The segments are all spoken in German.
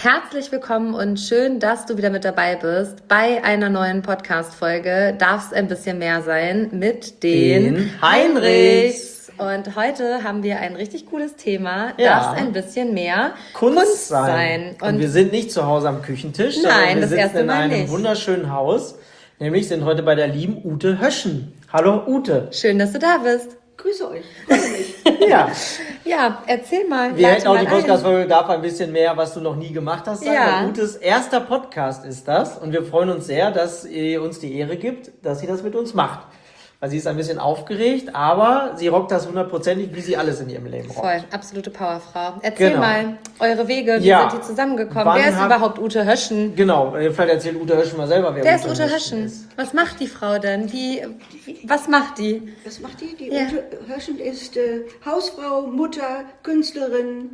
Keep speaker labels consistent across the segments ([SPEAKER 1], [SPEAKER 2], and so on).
[SPEAKER 1] Herzlich willkommen und schön, dass du wieder mit dabei bist bei einer neuen Podcast-Folge. Darf es ein bisschen mehr sein mit den Heinrichs. Und heute haben wir ein richtig cooles Thema.
[SPEAKER 2] Ja.
[SPEAKER 1] Darf es ein bisschen mehr
[SPEAKER 2] Kunst sein. Und wir sind nicht zu Hause am Küchentisch,
[SPEAKER 1] nein,
[SPEAKER 2] sondern wir sitzen in einem
[SPEAKER 1] nicht.
[SPEAKER 2] wunderschönen Haus. Nämlich sind heute bei der lieben Ute Höschen. Hallo Ute.
[SPEAKER 1] Schön, dass du da bist.
[SPEAKER 3] Grüße euch. Freue mich.
[SPEAKER 1] Ja, erzähl mal.
[SPEAKER 2] Wir hätten auch die Podcast-Folge darf ein bisschen mehr, was du noch nie gemacht hast.
[SPEAKER 1] Ja.
[SPEAKER 2] Utes erster Podcast ist das. Und wir freuen uns sehr, dass ihr uns die Ehre gibt, dass sie das mit uns macht. Weil sie ist ein bisschen aufgeregt, aber sie rockt das 100%ig, wie sie alles in ihrem Leben rockt.
[SPEAKER 1] Voll, absolute Powerfrau. Erzähl mal eure Wege, wie
[SPEAKER 2] Ja.
[SPEAKER 1] sind die zusammengekommen?
[SPEAKER 2] Wann
[SPEAKER 1] Wer ist überhaupt Ute Höschen?
[SPEAKER 2] Genau, vielleicht erzählt Ute Höschen mal selber,
[SPEAKER 1] Wer ist Ute Höschen? Was macht die Frau denn? Was macht die?
[SPEAKER 3] Was macht die? Die
[SPEAKER 1] Ja.
[SPEAKER 3] Ute Höschen ist Hausfrau, Mutter, Künstlerin,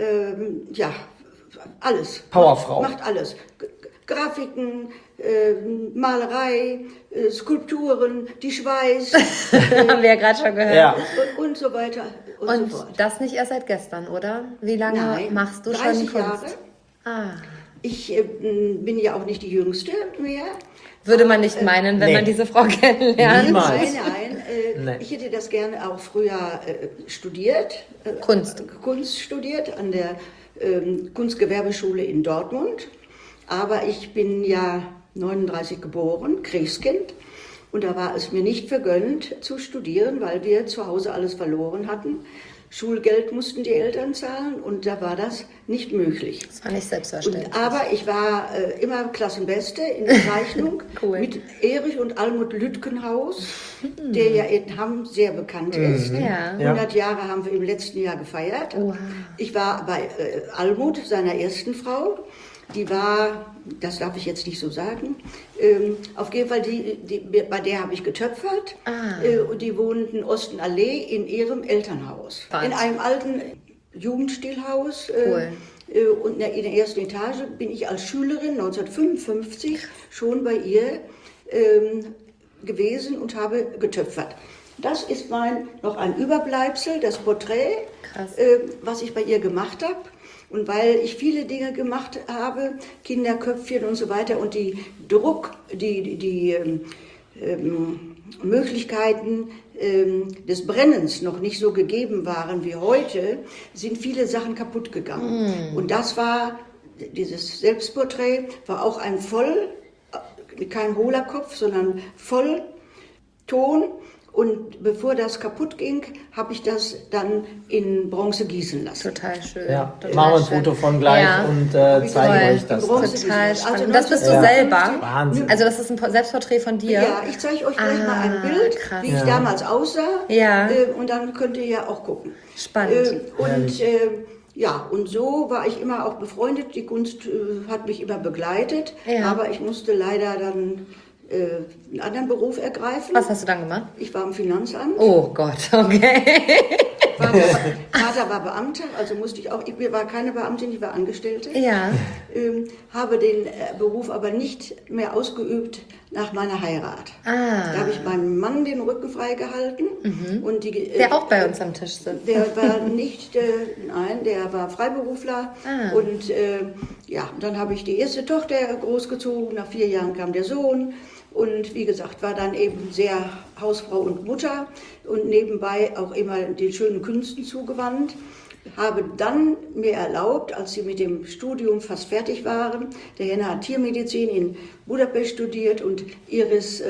[SPEAKER 3] alles.
[SPEAKER 2] Powerfrau.
[SPEAKER 3] Macht alles. Grafiken, Malerei, Skulpturen, die schweißt
[SPEAKER 1] Haben wir ja gerade schon gehört.
[SPEAKER 2] Ja.
[SPEAKER 3] und so weiter und
[SPEAKER 1] Und
[SPEAKER 3] so fort.
[SPEAKER 1] das nicht erst seit gestern, oder? Wie lange
[SPEAKER 3] Nein,
[SPEAKER 1] machst du schon
[SPEAKER 3] 30
[SPEAKER 1] Kunst?
[SPEAKER 3] Jahre.
[SPEAKER 1] Ah.
[SPEAKER 3] Ich bin ja auch nicht die Jüngste mehr.
[SPEAKER 1] Würde man nicht meinen, wenn
[SPEAKER 2] nee.
[SPEAKER 1] man diese Frau kennenlernt.
[SPEAKER 2] Niemals.
[SPEAKER 3] Nein.
[SPEAKER 2] Nee.
[SPEAKER 3] Ich hätte das gerne auch früher studiert.
[SPEAKER 1] Kunst.
[SPEAKER 3] Kunst studiert an der Kunstgewerbeschule in Dortmund. Aber ich bin ja 39 geboren, Kriegskind. Und da war es mir nicht vergönnt zu studieren, weil wir zu Hause alles verloren hatten. Schulgeld mussten die Eltern zahlen und da war das nicht möglich.
[SPEAKER 1] Das war nicht selbstverständlich.
[SPEAKER 3] Aber ich war immer Klassenbeste in der Zeichnung
[SPEAKER 1] Cool.
[SPEAKER 3] mit Erich und Almut Lütkenhaus, der ja in Hamm sehr bekannt ist.
[SPEAKER 1] Ja.
[SPEAKER 3] 100 Jahre haben wir im letzten Jahr gefeiert.
[SPEAKER 1] Wow.
[SPEAKER 3] Ich war bei Almut, seiner ersten Frau. Die war, das darf ich jetzt nicht so sagen, auf jeden Fall, bei der habe ich getöpfert. Und die wohnten Ostenallee in ihrem Elternhaus.
[SPEAKER 1] Wahnsinn.
[SPEAKER 3] In einem alten Jugendstillhaus.
[SPEAKER 1] Cool.
[SPEAKER 3] Und in der ersten Etage bin ich als Schülerin 1955 schon bei ihr gewesen und habe getöpfert. Das ist noch ein Überbleibsel, das Porträt,
[SPEAKER 1] Krass.
[SPEAKER 3] was ich bei ihr gemacht habe. Und weil ich viele Dinge gemacht habe, Kinderköpfchen und so weiter, und die Möglichkeiten des Brennens noch nicht so gegeben waren wie heute, sind viele Sachen kaputt gegangen. Und dieses Selbstporträt war auch ein kein hohler Kopf, sondern Vollton. Und bevor das kaputt ging, habe ich das dann in Bronze gießen lassen.
[SPEAKER 1] Total schön.
[SPEAKER 2] Ja,
[SPEAKER 1] Total
[SPEAKER 2] machen wir ein
[SPEAKER 1] schön.
[SPEAKER 2] Foto von gleich
[SPEAKER 1] Ja.
[SPEAKER 2] und
[SPEAKER 1] Toll.
[SPEAKER 2] zeigen euch das.
[SPEAKER 3] Bronze
[SPEAKER 2] dann.
[SPEAKER 1] Total
[SPEAKER 3] Also
[SPEAKER 1] spannend. Und das bist du
[SPEAKER 3] 1950.
[SPEAKER 1] selber?
[SPEAKER 2] Wahnsinn.
[SPEAKER 1] Also das ist ein Selbstporträt von dir?
[SPEAKER 3] Ja, ich zeige euch gleich mal ein Bild,
[SPEAKER 1] krass.
[SPEAKER 3] wie ich damals aussah.
[SPEAKER 1] Ja.
[SPEAKER 3] Und dann könnt ihr ja auch gucken.
[SPEAKER 1] Spannend.
[SPEAKER 3] Und so war ich immer auch befreundet. Die Kunst hat mich immer begleitet.
[SPEAKER 1] Ja.
[SPEAKER 3] Aber ich musste leider dann einen anderen Beruf ergreifen.
[SPEAKER 1] Was hast du dann gemacht?
[SPEAKER 3] Ich war im Finanzamt.
[SPEAKER 1] Oh Gott, okay.
[SPEAKER 3] Vater war Beamter, also musste ich auch, ich war keine Beamtin, ich war Angestellte.
[SPEAKER 1] Ja.
[SPEAKER 3] Habe den Beruf aber nicht mehr ausgeübt nach meiner Heirat. Da habe ich meinem Mann den Rücken freigehalten. Und
[SPEAKER 1] Der auch bei uns am Tisch sitzt.
[SPEAKER 3] der war nicht, nein, der war Freiberufler. Und dann habe ich die erste Tochter großgezogen. Nach 4 Jahren kam der Sohn. Und wie gesagt, war dann eben sehr Hausfrau und Mutter und nebenbei auch immer den schönen Künsten zugewandt. Habe dann mir erlaubt, als sie mit dem Studium fast fertig waren, der Henna hat Tiermedizin in Budapest studiert und Iris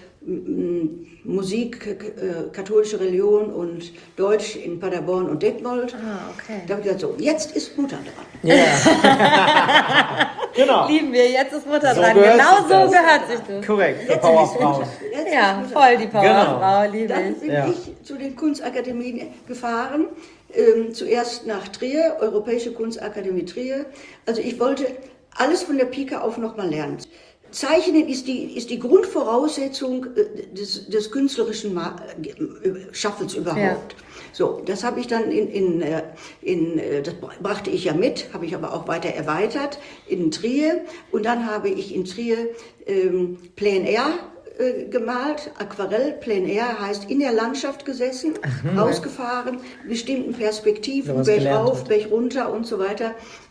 [SPEAKER 3] Musik, katholische Religion und Deutsch in Paderborn und Detmold.
[SPEAKER 1] Okay.
[SPEAKER 3] Da habe ich gesagt, so, jetzt ist Mutter dran.
[SPEAKER 2] Ja. Genau.
[SPEAKER 1] Lieben wir, jetzt ist Mutter
[SPEAKER 2] So
[SPEAKER 1] dran.
[SPEAKER 2] gehört
[SPEAKER 1] Genau
[SPEAKER 2] sich
[SPEAKER 1] so
[SPEAKER 2] das.
[SPEAKER 1] gehört sich das.
[SPEAKER 2] Korrekt, für Powerfrauen.
[SPEAKER 3] Jetzt
[SPEAKER 1] Ja,
[SPEAKER 3] ist Mutter
[SPEAKER 1] voll die
[SPEAKER 3] dran.
[SPEAKER 1] Powerfrau, liebe
[SPEAKER 3] Dann
[SPEAKER 1] ich.
[SPEAKER 3] bin
[SPEAKER 2] Ja.
[SPEAKER 3] ich zu den Kunstakademien gefahren, zuerst nach Trier, Europäische Kunstakademie Trier. Also ich wollte alles von der Pike auf nochmal lernen. Zeichnen ist die Grundvoraussetzung des künstlerischen Schaffens überhaupt.
[SPEAKER 1] Ja.
[SPEAKER 3] So, das habe ich dann das brachte ich ja mit, habe ich aber auch weiter erweitert in Trier. Und dann habe ich in Trier Plein Air gemalt, Aquarell, Plein Air, heißt in der Landschaft gesessen, rausgefahren, bestimmten Perspektiven, Berg rauf, Berg runter und so weiter,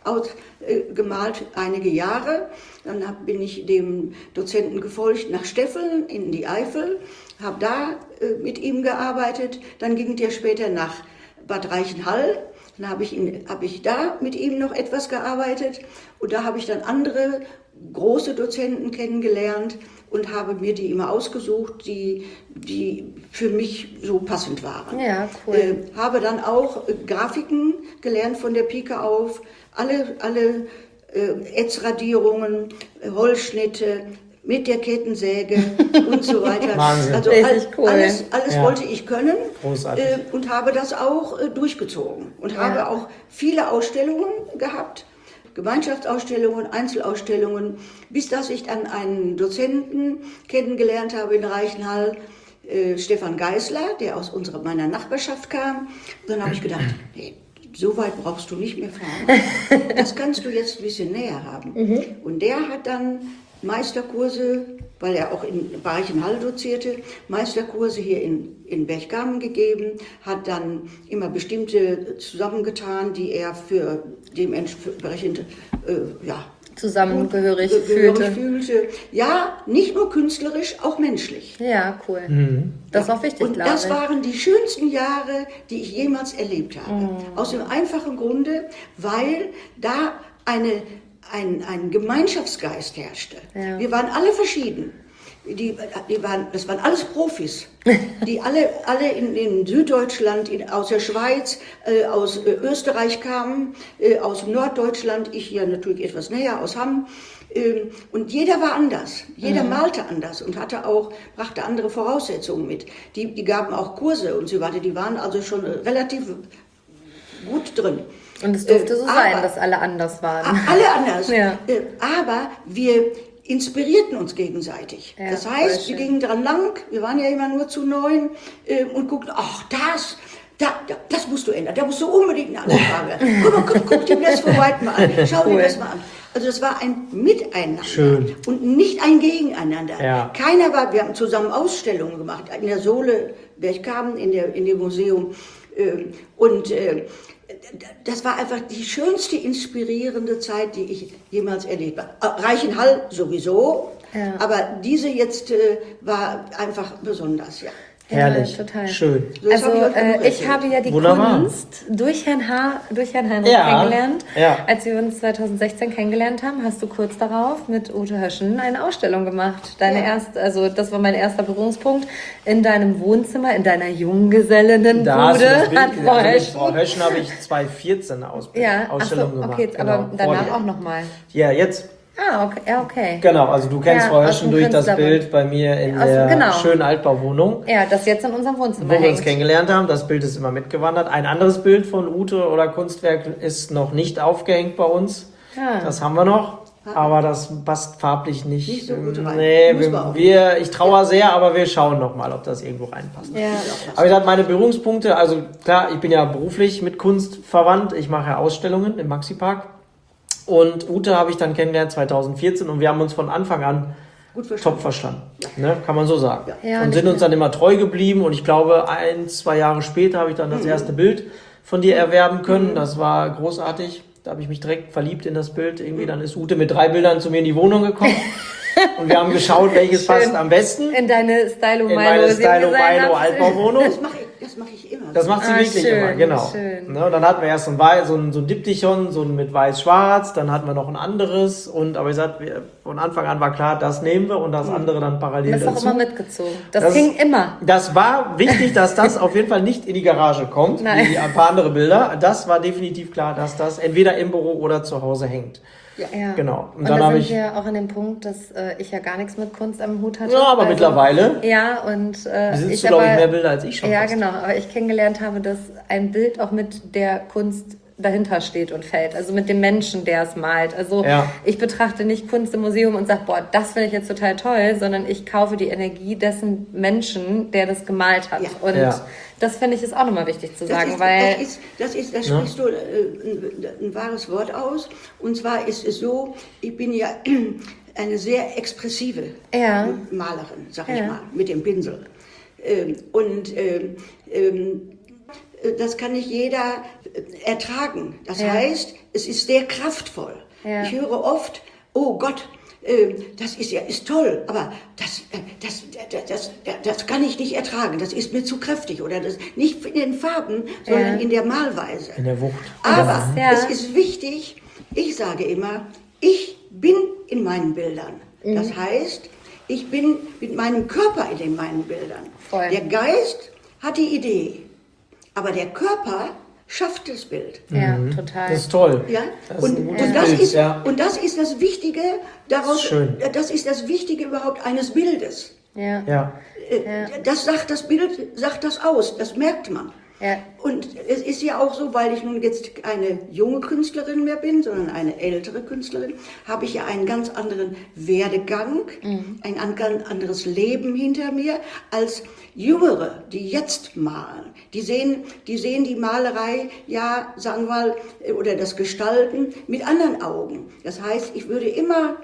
[SPEAKER 3] gemalt einige Jahre. Dann bin ich dem Dozenten gefolgt nach Steffeln in die Eifel, habe da mit ihm gearbeitet. Dann ging der später nach Bad Reichenhall. Dann habe ich da mit ihm noch etwas gearbeitet und da habe ich dann andere große Dozenten kennengelernt und habe mir die immer ausgesucht, die für mich so passend waren.
[SPEAKER 1] Ja, cool.
[SPEAKER 3] Habe dann auch Grafiken gelernt von der Pike auf, alle Ätzradierungen, Holzschnitte, mit der Kettensäge und so weiter.
[SPEAKER 2] Wahnsinn.
[SPEAKER 3] Also
[SPEAKER 1] cool.
[SPEAKER 3] alles wollte ich können.
[SPEAKER 2] Großartig.
[SPEAKER 3] Und habe das auch durchgezogen und habe auch viele Ausstellungen gehabt, Gemeinschaftsausstellungen, Einzelausstellungen, bis dass ich dann einen Dozenten kennengelernt habe in Reichenhall, Stefan Geisler, der aus meiner Nachbarschaft kam. Und dann habe ich gedacht, hey, so weit brauchst du nicht mehr fahren. Das kannst du jetzt ein bisschen näher haben. Und der hat dann Meisterkurse, weil er auch in Reichenhall dozierte, Meisterkurse hier in Berchtesgaden gegeben, hat dann immer bestimmte zusammengetan, die er für dementsprechend
[SPEAKER 1] zusammengehörig
[SPEAKER 3] fühlte. Ja, nicht nur künstlerisch, auch menschlich.
[SPEAKER 1] Ja, cool. Das ist auch wichtig,
[SPEAKER 3] und
[SPEAKER 1] glaube ich.
[SPEAKER 3] das waren die schönsten Jahre, die ich jemals erlebt habe. Aus dem einfachen Grunde, weil da ein Gemeinschaftsgeist herrschte. Ja. Wir waren alle verschieden. Das waren alles Profis, die alle in Süddeutschland, aus der Schweiz, aus Österreich kamen, aus Norddeutschland, ich hier natürlich etwas näher, aus Hamm. Und jeder war anders, jeder malte anders und brachte andere Voraussetzungen mit. Die gaben auch Kurse und so weiter, die waren also schon relativ gut drin.
[SPEAKER 1] Und es durfte so sein, dass alle anders waren.
[SPEAKER 3] Alle anders.
[SPEAKER 1] Ja.
[SPEAKER 3] Aber wir inspirierten uns gegenseitig. Ja, das heißt, wir gingen dran lang, wir waren ja immer nur zu 9 und guckten, ach, das musst du ändern, da musst du unbedingt eine Anfrage. Guck dir das von weit mal an, schau dir das mal an. Also das war ein Miteinander. Schön. Und nicht ein Gegeneinander. Ja. Wir haben zusammen Ausstellungen gemacht, in der Sohle Berchtesgaden, in dem Museum. Das war einfach die schönste, inspirierende Zeit, die ich jemals erlebt habe. Reichenhall sowieso, aber diese jetzt war einfach besonders, ja.
[SPEAKER 2] Herrlich,
[SPEAKER 1] ja, total.
[SPEAKER 2] Schön.
[SPEAKER 1] Also ich habe ja die Kunst durch Herrn Heinrich kennengelernt. Ja. Als wir uns 2016 kennengelernt haben, hast du kurz darauf mit Ute Höschen eine Ausstellung gemacht. Das war mein erster Berührungspunkt in deinem Wohnzimmer, in deiner Junggesellinnenbude.
[SPEAKER 2] Mit Frau Höschen habe ich 2014 eine Ausstellung gemacht.
[SPEAKER 1] Okay, aber danach auch nochmal.
[SPEAKER 2] Ja, jetzt.
[SPEAKER 1] Ah, okay.
[SPEAKER 2] Genau, also du kennst Frau Höschen durch das Bild bei mir in der schönen Altbauwohnung.
[SPEAKER 1] Ja, das jetzt in unserem Wohnzimmer
[SPEAKER 2] Wo wir uns kennengelernt haben. Das Bild ist immer mitgewandert. Ein anderes Bild von Ute oder Kunstwerk ist noch nicht aufgehängt bei uns. Ja. Das haben wir noch, aber das passt farblich nicht.
[SPEAKER 3] Nicht so gut rein.
[SPEAKER 2] Nee, ich trauere sehr, aber wir schauen noch mal, ob das irgendwo reinpasst. Ja. Aber ich sage, meine Berührungspunkte, also klar, ich bin ja beruflich mit Kunst verwandt. Ich mache ja Ausstellungen im Maxi-Park. Und Ute habe ich dann kennengelernt 2014 und wir haben uns von Anfang an top verstanden. Ja. Ne? Kann man so sagen. Ja, und sind uns dann immer treu geblieben und ich glaube, 1-2 Jahre später habe ich dann das erste Bild von dir erwerben können. Das war großartig. Da habe ich mich direkt verliebt in das Bild. Irgendwie dann ist Ute mit 3 Bildern zu mir in die Wohnung gekommen. Und wir haben geschaut, welches passt am besten.
[SPEAKER 1] In deine Stylo
[SPEAKER 2] Milo Altbauwohnung.
[SPEAKER 3] Das mache ich immer.
[SPEAKER 2] Das macht sie wirklich schön, immer, genau. Ne, und dann hatten wir erst so ein Diptychon, so ein mit weiß-schwarz, dann hatten wir noch ein anderes. Aber ich sag, von Anfang an war klar, das nehmen wir und das andere dann parallel dazu.
[SPEAKER 1] Das ist auch immer mitgezogen. Das ging immer.
[SPEAKER 2] Das war wichtig, dass das auf jeden Fall nicht in die Garage kommt, wie ein paar andere Bilder. Das war definitiv klar, dass das entweder im Büro oder zu Hause hängt.
[SPEAKER 1] Ja.
[SPEAKER 2] Genau.
[SPEAKER 1] Und dann sind wir auch an dem Punkt, dass ich ja gar nichts mit Kunst am Hut hatte.
[SPEAKER 2] Ja, aber mittlerweile.
[SPEAKER 1] Ja, und
[SPEAKER 2] besitzt du, glaube ich, mehr Bilder als ich schon.
[SPEAKER 1] Ja, genau. Aber ich kennengelernt habe, dass ein Bild auch mit der Kunst dahinter steht und fällt. Also mit dem Menschen, der es malt. Also ich betrachte nicht Kunst im Museum und sage, boah, das finde ich jetzt total toll, sondern ich kaufe die Energie dessen Menschen, der das gemalt hat. Ja. Und das finde ich ist auch nochmal wichtig zu sagen, weil...
[SPEAKER 3] Da sprichst du ein wahres Wort aus. Und zwar ist es so, ich bin ja eine sehr expressive Malerin, sag ich mal, mit dem Pinsel. Das kann nicht jeder ertragen. Das heißt, es ist sehr kraftvoll. Ja. Ich höre oft, oh Gott, das ist toll, aber das kann ich nicht ertragen. Das ist mir zu kräftig oder das nicht in den Farben, sondern in der Malweise.
[SPEAKER 2] In der Wucht.
[SPEAKER 3] Aber es ist wichtig. Ich sage immer, ich bin in meinen Bildern. Das heißt, ich bin mit meinem Körper in meinen Bildern. Voll. Der Geist hat die Idee, aber der Körper schafft das Bild.
[SPEAKER 1] Ja, total.
[SPEAKER 2] Das ist toll.
[SPEAKER 3] Ja?
[SPEAKER 2] Und
[SPEAKER 3] das ist das Wichtige daraus. Das ist das Wichtige überhaupt eines Bildes.
[SPEAKER 1] Ja.
[SPEAKER 3] Das sagt das Bild, sagt das aus. Das merkt man. Ja. Und es ist ja auch so, weil ich nun jetzt keine junge Künstlerin mehr bin, sondern eine ältere Künstlerin, habe ich ja einen ganz anderen Werdegang, ein ganz anderes Leben hinter mir als Jüngere, die jetzt malen. Die sehen die Malerei, ja, sagen wir mal, oder das Gestalten mit anderen Augen. Das heißt, ich würde immer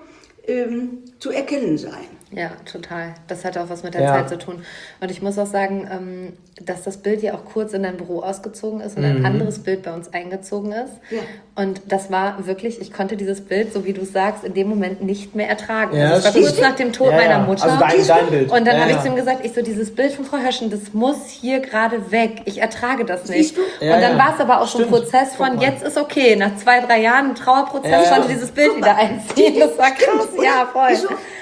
[SPEAKER 3] zu erkennen sein.
[SPEAKER 1] Ja, total. Das hat auch was mit der Zeit zu tun. Und ich muss auch sagen, dass das Bild ja auch kurz in dein Büro ausgezogen ist und ein anderes Bild bei uns eingezogen ist. Ja. Und das war wirklich, ich konnte dieses Bild, so wie du sagst, in dem Moment nicht mehr ertragen.
[SPEAKER 2] Ja,
[SPEAKER 1] also es war kurz nach dem Tod meiner Mutter.
[SPEAKER 2] Also dein Bild.
[SPEAKER 1] Und dann habe ich zu ihm gesagt, dieses Bild von Frau Höschen, das muss hier gerade weg. Ich ertrage das nicht.
[SPEAKER 3] Ja,
[SPEAKER 1] und dann war es aber auch so ein Prozess von, jetzt ist okay. Nach 2-3 Jahren, ein Trauerprozess, konnte dieses Bild wieder einziehen. Das war krass. Ja, voll.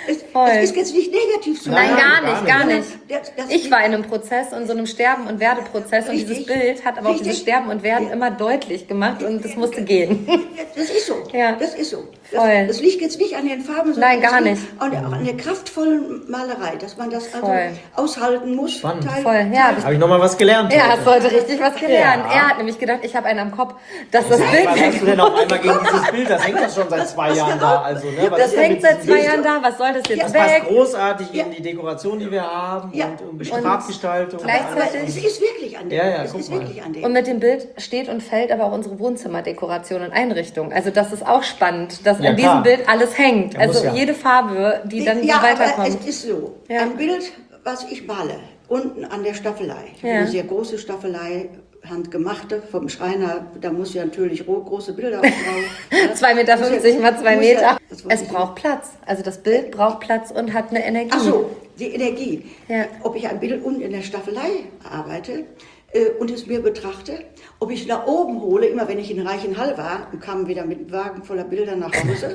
[SPEAKER 3] Es ist jetzt nicht negativ zu
[SPEAKER 1] Nein, gar nicht. Ich war in einem Prozess und so einem Sterben- und Werdeprozess und dieses Bild hat aber auch dieses Sterben und Werden immer deutlich gemacht und das musste gehen.
[SPEAKER 3] Das ist so.
[SPEAKER 1] Ja.
[SPEAKER 3] Das ist so. Das liegt jetzt nicht an den Farben, sondern
[SPEAKER 1] gar nicht.
[SPEAKER 3] An der kraftvollen Malerei, dass man das also aushalten muss.
[SPEAKER 2] Spannend.
[SPEAKER 1] Ja,
[SPEAKER 2] habe ich nochmal was gelernt.
[SPEAKER 1] Ja, hast heute richtig was gelernt. Ja. Er hat nämlich gedacht, ich habe einen am Kopf, dass das Bild
[SPEAKER 2] was hast du denn auf einmal gegen dieses Bild? Das hängt ja schon seit 2 Jahren da. Also, ne?
[SPEAKER 1] Das hängt seit 2 Jahren da. Was soll das jetzt
[SPEAKER 2] das
[SPEAKER 1] weg?
[SPEAKER 2] passt großartig in die Dekoration, die wir haben und Farbgestaltung.
[SPEAKER 1] Gleichzeitig.
[SPEAKER 3] Es ist wirklich an dem.
[SPEAKER 1] Und mit dem Bild steht und fällt aber auch unsere Wohnzimmerdekoration und Einrichtung. Also das ist auch spannend, dass an diesem Bild alles hängt. Also jede Farbe, die dann weiterkommt.
[SPEAKER 3] Aber es ist so. Ein Bild, was ich male, unten an der Staffelei. Ich habe eine sehr große Staffelei, handgemachte vom Schreiner. Da muss ja natürlich große Bilder drauf.
[SPEAKER 1] 2,50 Meter mal 2 Meter. Es braucht Platz. Also das Bild braucht Platz und hat eine Energie.
[SPEAKER 3] Ach so, die Energie.
[SPEAKER 1] Ja.
[SPEAKER 3] Ob ich ein Bild unten in der Staffelei arbeite und es mir betrachte, ob ich da oben hole, immer wenn ich in Reichenhall war und kam wieder mit einem Wagen voller Bilder nach Hause,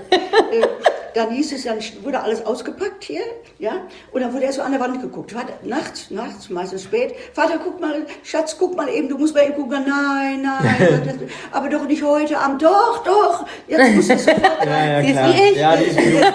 [SPEAKER 3] dann hieß es, dann wurde alles ausgepackt hier, ja, und dann wurde erst so an der Wand geguckt. Nachts, meistens spät. Vater, guck mal, Schatz, guck mal eben, du musst mal eben gucken. Nein, aber doch nicht heute Abend. Doch, jetzt muss es sofort sein.
[SPEAKER 1] Sie ist wie ich.
[SPEAKER 2] Ja, die ist wie du.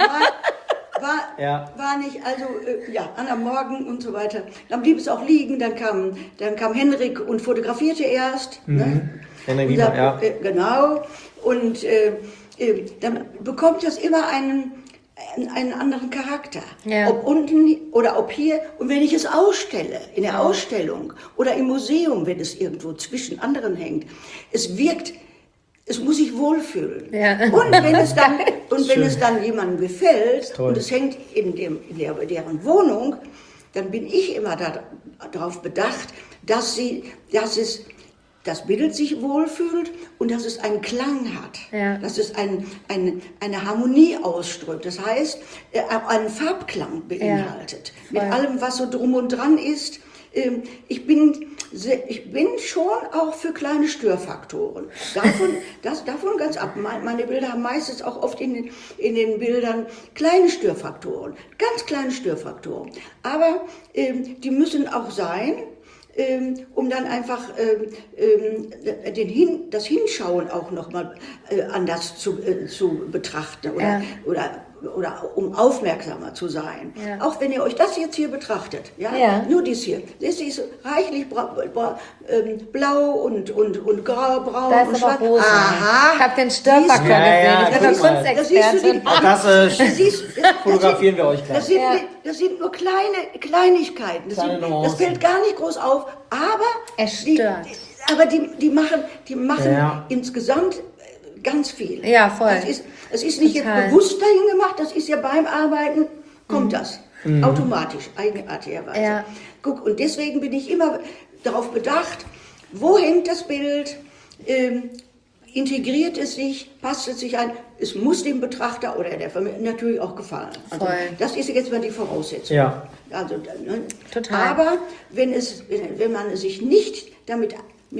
[SPEAKER 3] War nicht, also am Morgen und so weiter. Dann blieb es auch liegen, dann kam Henrik und fotografierte erst. Ne?
[SPEAKER 2] Henrik Wiener,
[SPEAKER 3] genau. Und dann bekommt das immer einen anderen Charakter. Ja. Ob unten oder ob hier. Und wenn ich es ausstelle, in der Ausstellung oder im Museum, wenn es irgendwo zwischen anderen hängt, es muss sich wohlfühlen. Ja. Und wenn es dann jemandem gefällt und es hängt in deren Wohnung, dann bin ich immer darauf bedacht, dass das Bild sich wohlfühlt und dass es einen Klang hat, dass es eine Harmonie ausströmt. Das heißt, einen Farbklang beinhaltet. Mit allem, was so drum und dran ist. Ich bin schon auch für kleine Störfaktoren. Davon ganz ab. Meine Bilder haben meistens auch oft in den Bildern kleine Störfaktoren, ganz kleine Störfaktoren. Aber die müssen auch sein, um dann einfach das Hinschauen auch nochmal anders zu betrachten oder um aufmerksamer zu sein. Ja. Auch wenn ihr euch das jetzt hier betrachtet, nur dies hier. Das ist reichlich blau und grau, braun
[SPEAKER 1] da ist
[SPEAKER 3] und schwarz.
[SPEAKER 1] Rosa. Aha. Ich habe den Störfaktor gesehen. Ich bin Kunstexpertin.
[SPEAKER 2] Das fotografieren wir euch gleich.
[SPEAKER 3] Das sind nur Kleinigkeiten. Das fällt gar nicht groß auf, aber
[SPEAKER 1] es stört.
[SPEAKER 3] Die machen insgesamt ganz viel.
[SPEAKER 1] Ja, voll.
[SPEAKER 3] Es ist nicht
[SPEAKER 1] Total.
[SPEAKER 3] jetzt bewusst dahin gemacht, das ist ja beim Arbeiten, kommt das. Automatisch, eigenartigerweise.
[SPEAKER 1] Ja.
[SPEAKER 3] Guck, und deswegen bin ich immer darauf bedacht, wo hängt das Bild, integriert es sich, passt es sich ein, es muss dem Betrachter oder der Familie natürlich auch gefallen. Also,
[SPEAKER 1] Voll.
[SPEAKER 3] das ist jetzt mal die Voraussetzung.
[SPEAKER 2] Ja.
[SPEAKER 3] Also, ne?
[SPEAKER 1] Total.
[SPEAKER 3] Aber wenn man sich nicht damit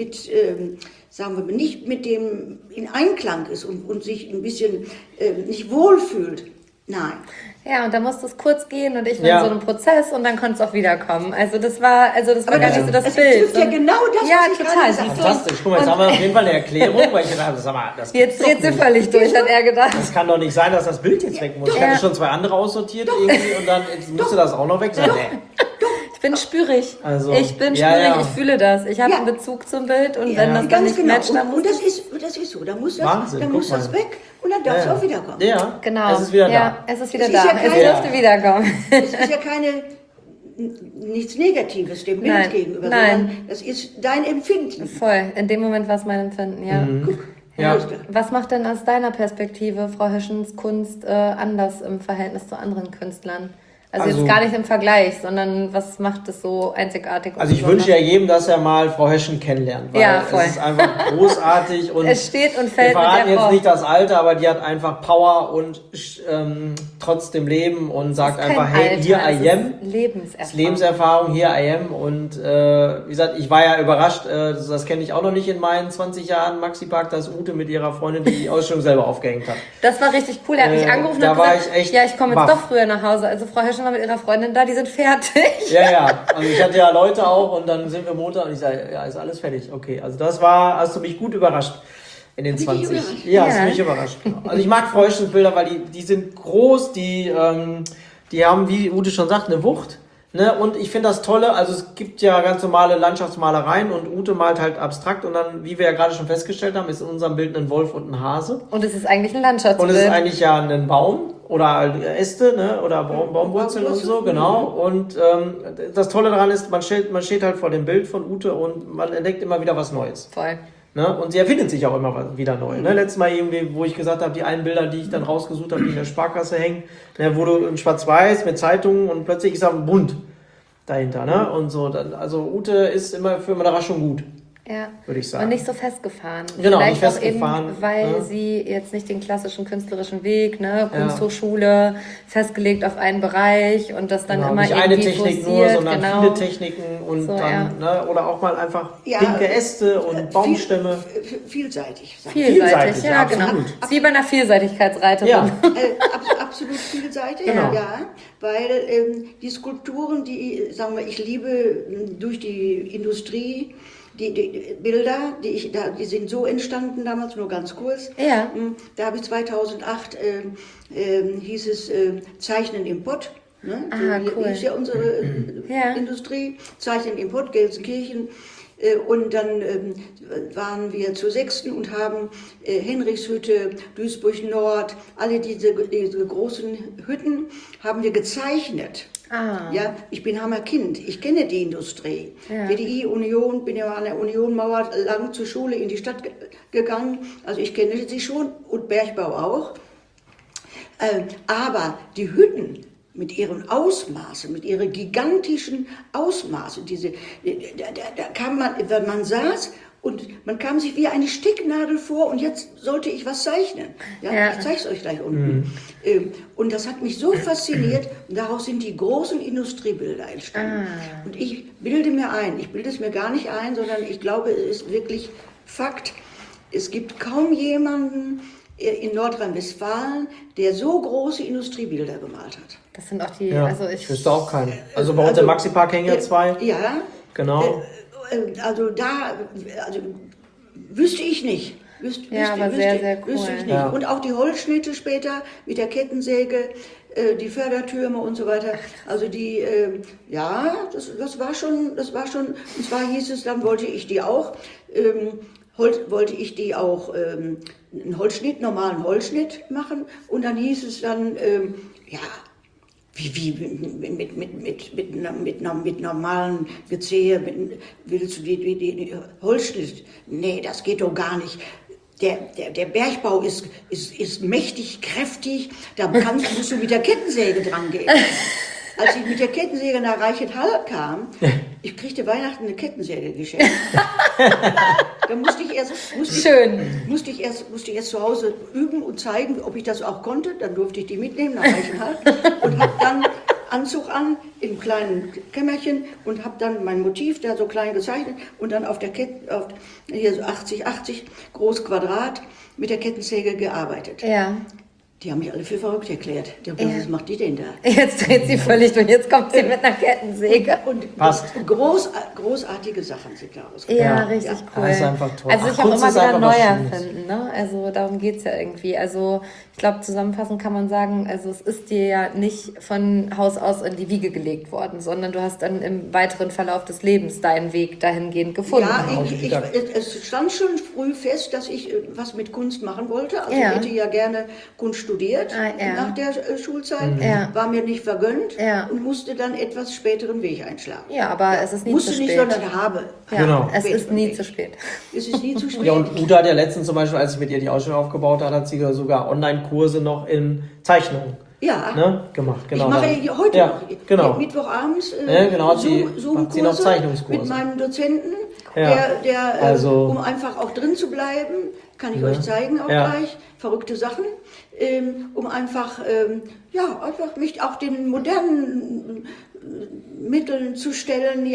[SPEAKER 3] sagen wir, nicht mit dem in Einklang ist und sich ein bisschen nicht wohlfühlt, nein.
[SPEAKER 1] Ja, und da musste es kurz gehen und ich war in so einem Prozess und dann konnte es auch wiederkommen. Also das war gar nicht so das Bild.
[SPEAKER 3] Das ist ja genau das,
[SPEAKER 1] ja,
[SPEAKER 3] was ich
[SPEAKER 1] total.
[SPEAKER 3] gerade gesagt habe.
[SPEAKER 2] Fantastisch. Guck mal, jetzt haben wir auf jeden Fall eine Erklärung, weil ich gedacht habe, sag mal, das
[SPEAKER 1] Jetzt dreht sie völlig durch, hat er gedacht.
[SPEAKER 2] Das kann doch nicht sein, dass das Bild jetzt weg muss. Ich hatte schon 2 andere aussortiert irgendwie und dann jetzt musste das auch noch weg sein. Nee.
[SPEAKER 1] Ich bin spürig.
[SPEAKER 2] Also,
[SPEAKER 1] ich bin
[SPEAKER 2] ja,
[SPEAKER 1] spürig,
[SPEAKER 2] ja.
[SPEAKER 1] ich fühle das. Ich habe
[SPEAKER 3] Ja.
[SPEAKER 1] einen Bezug zum Bild und
[SPEAKER 3] Ja,
[SPEAKER 1] wenn das dann
[SPEAKER 3] ganz
[SPEAKER 1] nicht
[SPEAKER 3] genau.
[SPEAKER 1] matcht, dann muss
[SPEAKER 3] Und das ist so. Da muss das,
[SPEAKER 2] Wahnsinn,
[SPEAKER 3] dann
[SPEAKER 2] guck
[SPEAKER 3] muss das
[SPEAKER 2] mal.
[SPEAKER 3] weg und dann darf es auch wiederkommen.
[SPEAKER 2] Ja,
[SPEAKER 1] Genau.
[SPEAKER 2] es ist wieder
[SPEAKER 1] ja,
[SPEAKER 2] da.
[SPEAKER 1] es ist wieder
[SPEAKER 3] Es
[SPEAKER 1] da.
[SPEAKER 3] ist ja
[SPEAKER 1] Es
[SPEAKER 3] kein-
[SPEAKER 1] dürfte wiederkommen.
[SPEAKER 3] Es ist ja nichts Negatives dem Bild
[SPEAKER 1] Nein,
[SPEAKER 3] gegenüber,
[SPEAKER 1] nein.
[SPEAKER 3] sondern das ist dein Empfinden.
[SPEAKER 1] Voll. In dem Moment war es mein Empfinden, ja.
[SPEAKER 2] Ja.
[SPEAKER 3] Alles klar.
[SPEAKER 1] Was macht denn aus deiner Perspektive Frau Höschens Kunst anders im Verhältnis zu anderen Künstlern? Also
[SPEAKER 2] Also-
[SPEAKER 1] jetzt gar nicht im Vergleich, sondern was macht es so einzigartig? und
[SPEAKER 2] Also ich
[SPEAKER 1] besonders?
[SPEAKER 2] wünsche ja jedem, dass er mal Frau Höschen kennenlernt, weil
[SPEAKER 1] Ja, voll.
[SPEAKER 2] es ist einfach großartig und
[SPEAKER 1] Es steht und
[SPEAKER 2] wir
[SPEAKER 1] fällt mit
[SPEAKER 2] verraten
[SPEAKER 1] der
[SPEAKER 2] jetzt
[SPEAKER 1] Frau.
[SPEAKER 2] nicht das Alter, aber die hat einfach Power und trotzdem Leben und sagt
[SPEAKER 1] Kein
[SPEAKER 2] einfach, hey,
[SPEAKER 1] Alter,
[SPEAKER 2] hier
[SPEAKER 1] es
[SPEAKER 2] I am.
[SPEAKER 1] ist Lebenserfahrung.
[SPEAKER 2] Das Lebenserfahrung, hier I am und wie gesagt, ich war ja überrascht, das kenne ich auch noch nicht in meinen 20 Jahren Maxi-Park, dass Ute mit ihrer Freundin die Ausstellung selber aufgehängt hat.
[SPEAKER 1] Das war richtig cool. Er hat mich angerufen
[SPEAKER 2] da
[SPEAKER 1] und
[SPEAKER 2] war
[SPEAKER 1] gesagt,
[SPEAKER 2] ich echt
[SPEAKER 1] ja, ich komme jetzt
[SPEAKER 2] baff.
[SPEAKER 1] doch früher nach Hause. Also Frau Höschen war mit ihrer Freundin da, die sind fertig.
[SPEAKER 2] Ja, ja, also ich hatte ja Leute auch und dann sind wir Montag und ich sage, ja, ist alles fertig, okay. Also das hast du mich gut überrascht in den
[SPEAKER 3] Hab ich dich
[SPEAKER 2] 20.
[SPEAKER 3] überrascht?
[SPEAKER 2] Ja, hast
[SPEAKER 1] Ja.
[SPEAKER 2] du mich überrascht. Genau. Also ich mag Frau Höschens Bilder, weil die sind groß, die haben, wie Ute schon sagt, eine Wucht. Ne? Und ich finde das Tolle, also es gibt ja ganz normale Landschaftsmalereien und Ute malt halt abstrakt und dann, wie wir ja gerade schon festgestellt haben, ist in unserem Bild ein Wolf und ein Hase.
[SPEAKER 1] Und es ist eigentlich ein
[SPEAKER 2] Und
[SPEAKER 1] Landschaftsbild.
[SPEAKER 2] es ist eigentlich ja ein Baum oder Äste, ne? Oder Baumwurzeln und so, genau. Und das Tolle daran ist, man steht halt vor dem Bild von Ute und man entdeckt immer wieder was Neues.
[SPEAKER 1] Voll.
[SPEAKER 2] Ne? Und sie erfindet sich auch immer wieder neu. Ne? Letztes Mal irgendwie, wo ich gesagt habe, die einen Bilder, die ich dann rausgesucht habe, die in der Sparkasse hängen, ne? Wo du in Schwarz-Weiß mit Zeitungen und plötzlich ist da ein Bunt dahinter. Ne? Und so. Also Ute ist immer für Überraschung gut.
[SPEAKER 1] Ja.
[SPEAKER 2] Würde ich sagen.
[SPEAKER 1] Und nicht so festgefahren.
[SPEAKER 2] Genau,
[SPEAKER 1] Vielleicht
[SPEAKER 2] nicht festgefahren,
[SPEAKER 1] auch eben, weil
[SPEAKER 2] ne?
[SPEAKER 1] sie jetzt nicht den klassischen künstlerischen Weg, ne, Kunsthochschule, festgelegt auf einen Bereich und das dann
[SPEAKER 2] Genau,
[SPEAKER 1] immer
[SPEAKER 2] nicht eine
[SPEAKER 1] irgendwie
[SPEAKER 2] Technik
[SPEAKER 1] forciert,
[SPEAKER 2] nur, sondern
[SPEAKER 1] genau.
[SPEAKER 2] viele Techniken und
[SPEAKER 1] So,
[SPEAKER 2] dann, ne, oder auch mal einfach
[SPEAKER 3] Ja,
[SPEAKER 2] pinke Äste und Baumstämme.
[SPEAKER 3] Vielseitig. sag ich.
[SPEAKER 1] Vielseitig, ja,
[SPEAKER 2] absolut.
[SPEAKER 1] genau. Ist wie bei einer Vielseitigkeitsreiterin.
[SPEAKER 2] Ja,
[SPEAKER 3] Absolut vielseitig,
[SPEAKER 2] Genau.
[SPEAKER 3] ja, weil die Skulpturen, die, sagen wir, ich liebe durch die Industrie, die Bilder, die sind so entstanden damals, nur ganz kurz.
[SPEAKER 1] Ja.
[SPEAKER 3] Da habe ich 2008, hieß es Zeichnen im Pott. Ne?
[SPEAKER 1] Ah,
[SPEAKER 3] So
[SPEAKER 1] cool.
[SPEAKER 3] hieß ja unsere
[SPEAKER 1] Ja.
[SPEAKER 3] Industrie, Zeichnen im Pott, Gelsenkirchen. Und dann waren wir zu 6. und haben Henrichshütte, Duisburg Nord, alle diese großen Hütten haben wir gezeichnet.
[SPEAKER 1] Ah.
[SPEAKER 3] Ja, ich bin Hammerkind, ich kenne die Industrie.
[SPEAKER 1] Ja.
[SPEAKER 3] WDI, Union, bin ja an der Unionmauer lang zur Schule in die Stadt gegangen, also ich kenne sie schon und Bergbau auch. Aber die Hütten mit ihren Ausmaßen, mit ihren gigantischen Ausmaßen, da kam man, wenn man saß und man kam sich wie eine Stecknadel vor und jetzt sollte ich was zeichnen. Ja. Ich zeige es euch gleich unten. Und das hat mich so fasziniert und daraus sind die großen Industriebilder entstanden. Und ich bilde es mir gar nicht ein, sondern ich glaube, es ist wirklich Fakt. Es gibt kaum jemanden in Nordrhein-Westfalen, der so große Industriebilder gemalt hat.
[SPEAKER 1] Das sind auch die,
[SPEAKER 2] ja.
[SPEAKER 1] also
[SPEAKER 2] Ich wüsste auch keinen. Also bei uns im Maxi-Park hängen ja 2.
[SPEAKER 3] Ja.
[SPEAKER 2] Genau.
[SPEAKER 3] Also wüsste ich nicht.
[SPEAKER 1] Aber sehr cool.
[SPEAKER 3] Wüsste ich nicht.
[SPEAKER 2] Ja.
[SPEAKER 3] Und auch die Holzschnitte später mit der Kettensäge, die Fördertürme und so weiter. Also die, das war schon, und zwar hieß es, dann wollte ich die auch, einen Holzschnitt, normalen Holzschnitt machen und dann hieß es dann, mit normalen Gezehe, willst du die Holzschnitt? Nee, das geht doch gar nicht. der Bergbau ist mächtig, kräftig, da musst du mit der Kettensäge dran gehen. Als ich mit der Kettensäge nach Reichenhall kam, ich kriegte Weihnachten eine Kettensäge geschenkt. Da musste ich erst zu Hause üben und zeigen, ob ich das auch konnte. Dann durfte ich die mitnehmen nach Reichenhall und habe dann Anzug an, im kleinen Kämmerchen und habe dann mein Motiv da so klein gezeichnet und dann auf der hier so 80 groß Quadrat mit der Kettensäge gearbeitet.
[SPEAKER 1] Ja.
[SPEAKER 3] Die haben mich alle für verrückt erklärt. Die haben gesagt, was macht die denn da?
[SPEAKER 1] Jetzt dreht sie völlig durch. Jetzt kommt sie mit einer Kettensäge.
[SPEAKER 3] Und großartige Sachen sind da rausgekommen.
[SPEAKER 1] Ja, richtig cool.
[SPEAKER 2] Das ist einfach toll.
[SPEAKER 1] Also sich auch immer wieder neu erfinden. Ne? Also darum geht es ja irgendwie. Also ich glaube, zusammenfassend kann man sagen, also es ist dir ja nicht von Haus aus in die Wiege gelegt worden, sondern du hast dann im weiteren Verlauf des Lebens deinen Weg dahingehend gefunden.
[SPEAKER 3] Ja, es stand schon früh fest, dass ich was mit Kunst machen wollte. Also ich hätte ja gerne Kunst studiert nach der Schulzeit, war mir nicht vergönnt und musste dann etwas späteren Weg einschlagen.
[SPEAKER 1] Ja, aber es ist nie zu spät.
[SPEAKER 3] Musste nicht, sondern habe.
[SPEAKER 1] Ja, genau. Es ist nie zu spät.
[SPEAKER 3] Es ist nie zu spät.
[SPEAKER 2] Ja, und Uta hat ja letztens zum Beispiel, als ich mit ihr die Ausstellung aufgebaut habe, hat sie sogar Online-Kurse noch in Zeichnung gemacht. Genau,
[SPEAKER 3] ich mache heute noch.
[SPEAKER 2] Genau.
[SPEAKER 3] Mittwochabends
[SPEAKER 2] macht sie noch Zeichnungskurse.
[SPEAKER 3] Mit meinem Dozenten,
[SPEAKER 2] also,
[SPEAKER 3] um einfach auch drin zu bleiben, kann ich euch zeigen auch gleich, verrückte Sachen, um einfach, einfach mich auch den modernen Mitteln zu stellen,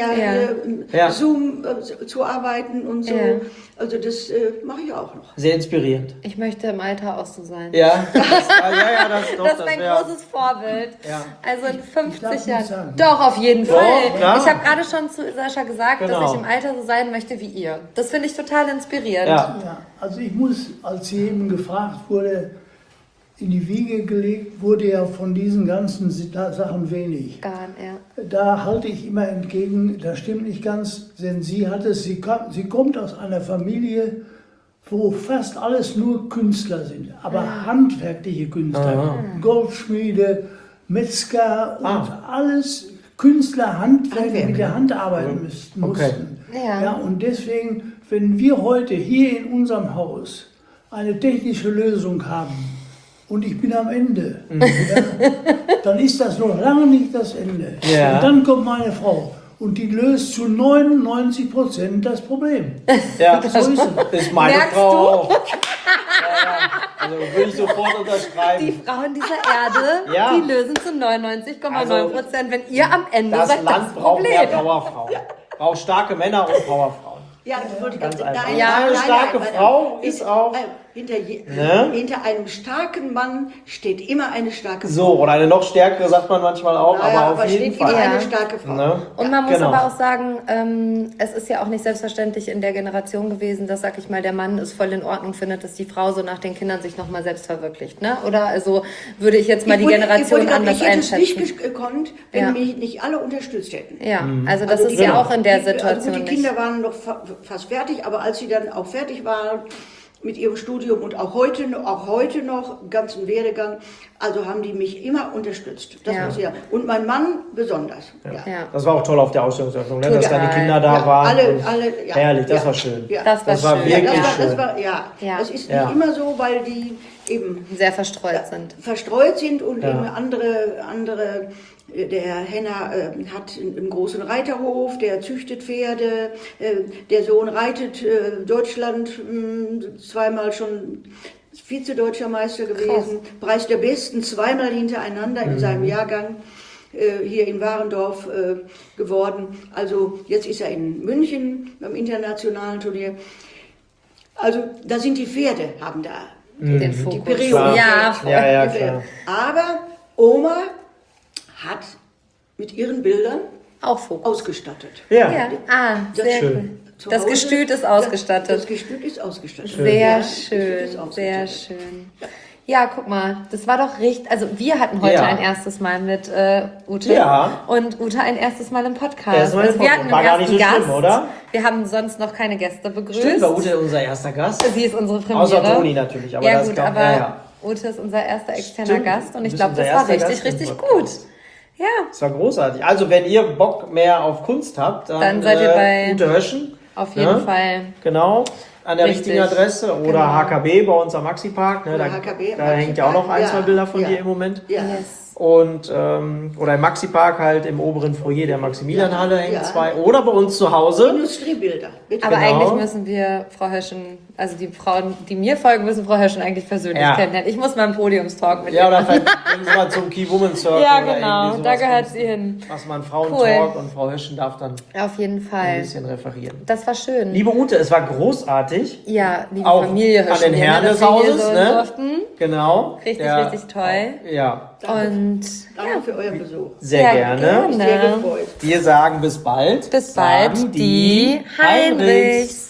[SPEAKER 3] Zoom zu arbeiten und so. Ja. Also das mache ich auch noch.
[SPEAKER 2] Sehr inspirierend.
[SPEAKER 1] Ich möchte im Alter auch so sein.
[SPEAKER 2] Ja, das
[SPEAKER 1] ist ein großes Vorbild. Ja. Also in 50 Jahren. Doch, auf jeden Fall. Klar. Ich habe gerade schon zu Sascha gesagt, dass ich im Alter so sein möchte wie ihr. Das finde ich total inspirierend.
[SPEAKER 4] Ja, also ich muss, als sie eben gefragt wurde, in die Wiege gelegt, wurde ja von diesen ganzen Sachen wenig. Da halte ich immer entgegen, das stimmt nicht ganz, denn sie kommt aus einer Familie, wo fast alles nur Künstler sind, aber handwerkliche Künstler, Goldschmiede, Metzger und alles Künstler, Handwerker, mit der Hand arbeiten mussten. Ja, und deswegen, wenn wir heute hier in unserem Haus eine technische Lösung haben, und ich bin am Ende, dann ist das noch lange nicht das Ende. Ja. Und dann kommt meine Frau und die löst zu 99% das Problem.
[SPEAKER 2] Ja, so ist es. Ist meine Frau auch. Also würde ich sofort unterschreiben.
[SPEAKER 1] Die Frauen dieser Erde, die lösen zu 99,9%, wenn ihr am Ende seid.
[SPEAKER 2] Das Land braucht mehr Powerfrauen. Braucht starke Männer und Powerfrauen.
[SPEAKER 3] Ja, ich wollte
[SPEAKER 2] ganz
[SPEAKER 3] einfach.
[SPEAKER 2] Eine starke Frau ist auch.
[SPEAKER 3] Hinter einem starken Mann steht immer eine starke Frau.
[SPEAKER 2] So, oder eine noch stärkere, sagt man manchmal auch, aber auf jeden Fall.
[SPEAKER 3] Immer eine starke Frau.
[SPEAKER 1] Ne? Und man muss aber auch sagen, es ist ja auch nicht selbstverständlich in der Generation gewesen, dass, sag ich mal, der Mann es voll in Ordnung findet, dass die Frau so nach den Kindern sich nochmal selbst verwirklicht. Ne? Oder also würde ich jetzt mal die Generation anders einschätzen.
[SPEAKER 3] Ich hätte es nicht gekonnt, wenn mich nicht alle unterstützt hätten.
[SPEAKER 1] Ja, also das ist ja auch in der Situation
[SPEAKER 3] nicht. Die Kinder waren noch fast fertig, aber als sie dann auch fertig waren mit ihrem Studium und auch heute noch, ganzen Werdegang, also haben die mich immer unterstützt. Das muss ich und mein Mann besonders.
[SPEAKER 2] Ja. Das war auch toll auf der Ausstellungseröffnung, ne? Dass deine Kinder da waren.
[SPEAKER 3] Alle,
[SPEAKER 2] herrlich, das war schön.
[SPEAKER 1] Ja. Das war
[SPEAKER 2] wirklich schön.
[SPEAKER 3] Es ist nicht immer so, weil die eben
[SPEAKER 1] sehr verstreut sind.
[SPEAKER 3] Verstreut sind und eben andere. Der Henner hat einen großen Reiterhof, der züchtet Pferde, der Sohn reitet Deutschland, zweimal schon Vize-Deutscher Meister gewesen, Preis der Besten, zweimal hintereinander in seinem Jahrgang hier in Warendorf geworden. Also jetzt ist er in München beim internationalen Turnier. Also da sind die Pferde, haben da
[SPEAKER 1] den Fokus.
[SPEAKER 3] Die Periode.
[SPEAKER 2] Ja, klar.
[SPEAKER 3] Aber Oma hat mit ihren Bildern
[SPEAKER 1] auch Fokus
[SPEAKER 3] ausgestattet.
[SPEAKER 1] Ja. Sehr schön. Das Gestüt ist ausgestattet.
[SPEAKER 3] Das Gestüt ist ausgestattet.
[SPEAKER 1] Sehr schön, sehr schön. Ja, guck mal, das war doch richtig. Also wir hatten heute ein erstes Mal mit Ute und Ute ein erstes Mal im Podcast. Also wir hatten einen ersten Gast. Schlimm, oder? Wir haben sonst noch keine Gäste begrüßt.
[SPEAKER 2] Stimmt, war Ute unser erster Gast?
[SPEAKER 1] Sie ist unsere Premiere.
[SPEAKER 2] Außer Toni natürlich. Aber das
[SPEAKER 1] Ute ist unser erster externer Gast und ich glaube, das war richtig gut. Ja.
[SPEAKER 2] Das war großartig. Also, wenn ihr Bock mehr auf Kunst habt, dann
[SPEAKER 1] seid ihr bei
[SPEAKER 2] Ute Höschen.
[SPEAKER 1] Auf jeden Fall.
[SPEAKER 2] Genau. an der richtigen Adresse oder
[SPEAKER 3] Genau.
[SPEAKER 2] HKB bei uns am Maxi-Park. Ne? Da,
[SPEAKER 3] HKB,
[SPEAKER 2] da hängt ja auch noch ein, zwei Bilder von dir im Moment.
[SPEAKER 3] Ja.
[SPEAKER 1] Yes.
[SPEAKER 2] Und oder im Maxi-Park halt im oberen Foyer der Maximilianhalle hängen 2. Oder bei uns zu Hause.
[SPEAKER 3] Industriebilder. Bitte.
[SPEAKER 1] Aber
[SPEAKER 2] Genau.
[SPEAKER 1] eigentlich müssen wir Frau Höschen, also die Frauen, die mir folgen, müssen Frau Höschen eigentlich persönlich kennenlernen. Ich muss mal einen Podiumstalk mit ihr
[SPEAKER 2] oder
[SPEAKER 1] machen.
[SPEAKER 2] vielleicht bringen Sie mal zum Key Woman Circle.
[SPEAKER 1] Ja,
[SPEAKER 2] oder
[SPEAKER 1] genau,
[SPEAKER 2] irgendwie
[SPEAKER 1] da
[SPEAKER 2] sowas
[SPEAKER 1] gehört
[SPEAKER 2] von-
[SPEAKER 1] sie hin.
[SPEAKER 2] Was man Frauentalk und Frau Höschen darf dann
[SPEAKER 1] Auf jeden
[SPEAKER 2] ein
[SPEAKER 1] Fall.
[SPEAKER 2] bisschen referieren.
[SPEAKER 1] Das war schön.
[SPEAKER 2] Liebe Ute, es war großartig.
[SPEAKER 1] Ja, liebe
[SPEAKER 2] Auch
[SPEAKER 1] Familie Höschen.
[SPEAKER 2] an den Herren
[SPEAKER 1] dass
[SPEAKER 2] des
[SPEAKER 1] wir hier
[SPEAKER 2] Hauses,
[SPEAKER 1] so
[SPEAKER 2] ne?
[SPEAKER 1] durften.
[SPEAKER 2] Genau.
[SPEAKER 1] Richtig toll.
[SPEAKER 2] Ja,
[SPEAKER 1] Und
[SPEAKER 3] Danke für euren Besuch.
[SPEAKER 2] sehr gerne.
[SPEAKER 3] Sehr gefreut.
[SPEAKER 2] Wir sagen bis bald.
[SPEAKER 1] bis bald,
[SPEAKER 2] Sagen
[SPEAKER 1] die Heinrichs.